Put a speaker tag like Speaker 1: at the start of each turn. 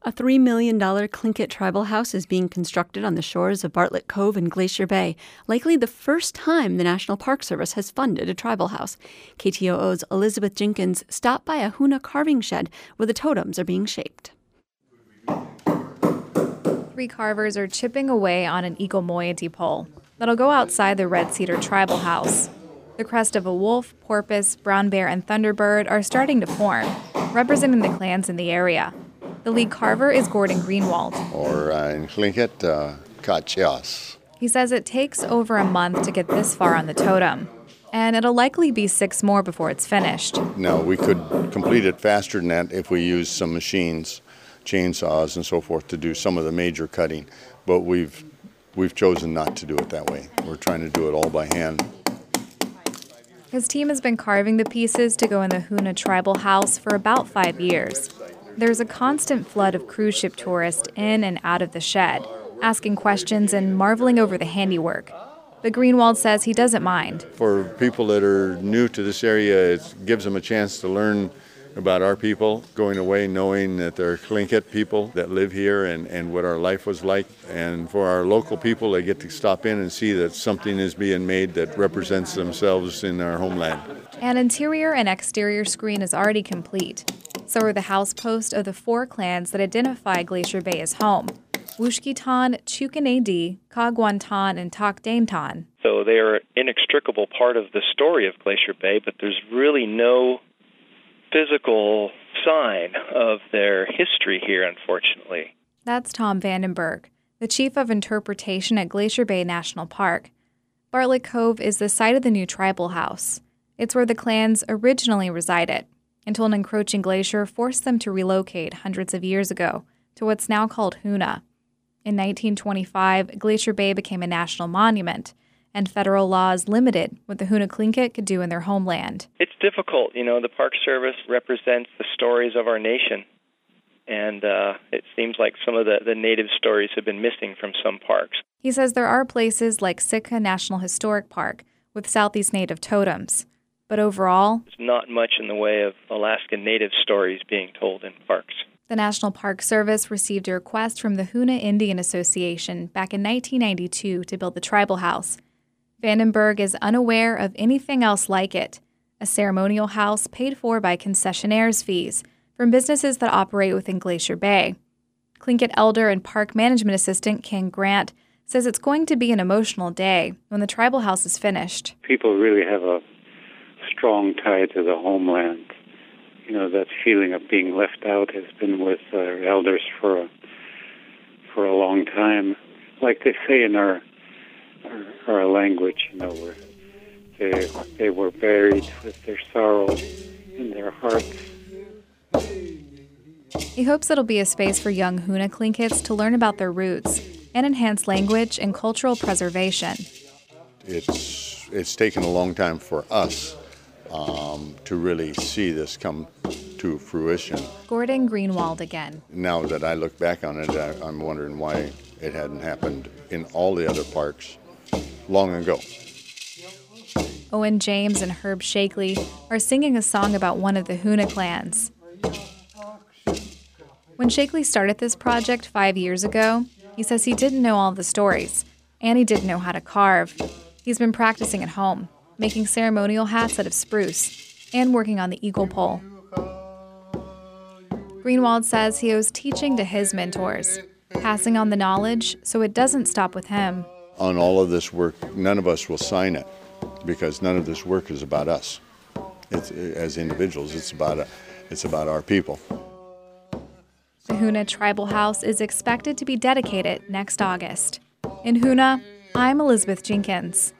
Speaker 1: A $3 million Tlingit tribal house is being constructed on the shores of Bartlett Cove in Glacier Bay, likely the first time the National Park Service has funded a tribal house. KTOO's Elizabeth Jenkins stopped by a Huna carving shed where the totems are being shaped.
Speaker 2: 3 carvers are chipping away on an eagle moiety pole that'll go outside the Red Cedar tribal house. The crest of a wolf, porpoise, brown bear, and thunderbird are starting to form, representing the clans in the area. The lead carver is Gordon Greenwald.
Speaker 3: Or in Tlingit, Kachias.
Speaker 2: He says it takes over a month to get this far on the totem, and it'll likely be 6 more before it's finished.
Speaker 3: Now, we could complete it faster than that if we use some machines, chainsaws and so forth, to do some of the major cutting, but we've chosen not to do it that way. We're trying to do it all by hand.
Speaker 2: His team has been carving the pieces to go in the Huna tribal house for about 5 years. There's a constant flood of cruise ship tourists in and out of the shed, asking questions and marveling over the handiwork. But Greenwald says he doesn't mind.
Speaker 3: For people that are new to this area, it gives them a chance to learn about our people, going away knowing that they're Tlingit people that live here and what our life was like. And for our local people, they get to stop in and see that something is being made that represents themselves in our homeland.
Speaker 2: An interior and exterior screen is already complete. So are the house posts of the 4 clans that identify Glacier Bay as home: Wushkitan, Chukanadi, Kagwantan, and Takdaintan.
Speaker 4: So they are an inextricable part of the story of Glacier Bay, but there's really no physical sign of their history here, unfortunately.
Speaker 2: That's Tom Vandenberg, the chief of interpretation at Glacier Bay National Park. Bartlett Cove is the site of the new tribal house. It's where the clans originally resided, until an encroaching glacier forced them to relocate hundreds of years ago to what's now called Huna. In 1925, Glacier Bay became a national monument, and federal laws limited what the Huna Tlingit could do in their homeland.
Speaker 4: It's difficult. The Park Service represents the stories of our nation, and it seems like some of the native stories have been missing from some parks.
Speaker 2: He says there are places like Sitka National Historic Park with Southeast Native totems. But overall,
Speaker 4: there's not much in the way of Alaskan Native stories being told in parks.
Speaker 2: The National Park Service received a request from the Huna Indian Association back in 1992 to build the tribal house. Vandenberg is unaware of anything else like it, a ceremonial house paid for by concessionaires' fees from businesses that operate within Glacier Bay. Tlingit elder and park management assistant Ken Grant says it's going to be an emotional day when the tribal house is finished.
Speaker 5: People really have a strong tie to the homeland. That feeling of being left out has been with our elders for a long time. Like they say in our language, where they were buried with their sorrow in their hearts.
Speaker 2: He hopes it'll be a space for young Huna Tlingits to learn about their roots and enhance language and cultural preservation.
Speaker 3: It's taken a long time for us to really see this come to fruition.
Speaker 2: Gordon Greenwald again.
Speaker 3: Now that I look back on it, I'm wondering why it hadn't happened in all the other parks long ago.
Speaker 2: Owen James and Herb Shakely are singing a song about one of the Huna clans. When Shakely started this project 5 years ago, he says he didn't know all the stories, and he didn't know how to carve. He's been practicing at home, making ceremonial hats out of spruce, and working on the eagle pole. Greenwald says he owes teaching to his mentors, passing on the knowledge so it doesn't stop with him.
Speaker 3: On all of this work, none of us will sign it because none of this work is about us. As individuals, it's about our people.
Speaker 2: The Huna Tribal House is expected to be dedicated next August. In Huna, I'm Elizabeth Jenkins.